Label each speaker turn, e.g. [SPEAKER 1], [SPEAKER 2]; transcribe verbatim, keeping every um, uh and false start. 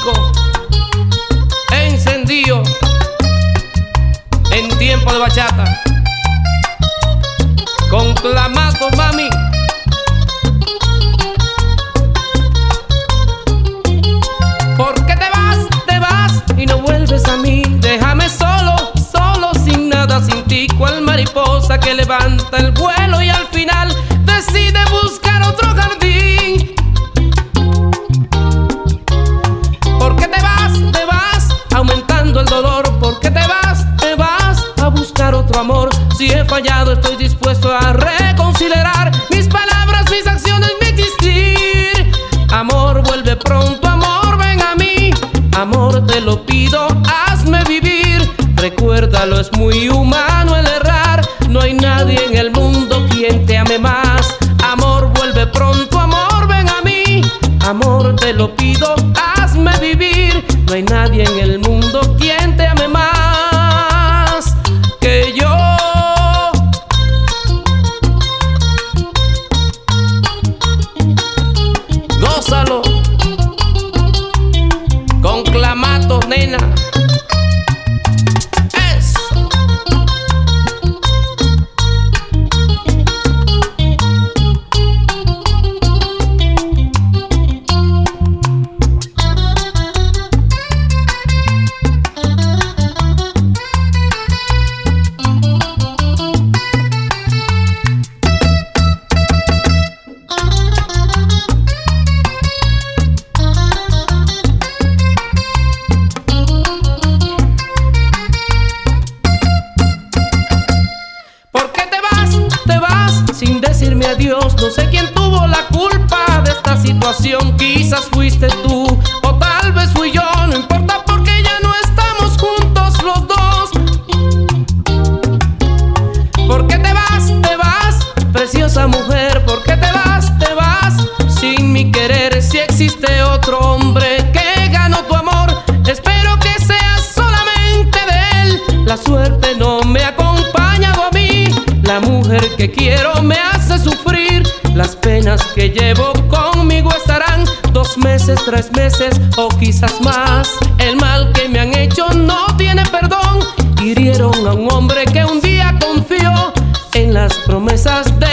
[SPEAKER 1] México, encendido en tiempo de bachata, con clamato, mami. ¿Por qué te vas, te vas y no vuelves a mí? Déjame solo, solo, sin nada, sin ti, cual mariposa que levanta el vuelo y al final decide buscar otro jardín. ¿Por qué te vas, te vas, aumentando el dolor? ¿Por qué te vas, te vas a buscar otro amor? Si he fallado, estoy dispuesto a reconsiderar mis palabras, mis acciones, mi existir. Amor, vuelve pronto, amor, ven a mí. Amor, te lo pido, hazme vivir. Recuérdalo, es muy humano el errar. No hay nadie en el mundo quien te ame más. Amor, vuelve pronto, amor, ven a mí. Amor, te lo pido, hazme vivir. No hay nadie en el mundo quien te ame más que yo. Gózalo con clamato, nena. Sin decirme adiós, no sé quién tuvo la culpa de esta situación. Quizás fuiste tú o tal vez fui yo, no importa porque ya no estamos juntos los dos. ¿Por qué te vas, te vas, preciosa mujer? ¿Por qué te vas, te vas, sin mi querer? Si existe otro hombre que ganó tu amor, espero que sea solamente de él. La suerte no me ha acompañado a mí. La mujer que quiero me hace sufrir. Las penas que llevo conmigo estarán dos meses, tres meses o quizás más. El mal que me han hecho no tiene perdón. Hirieron a un hombre que un día confió en las promesas de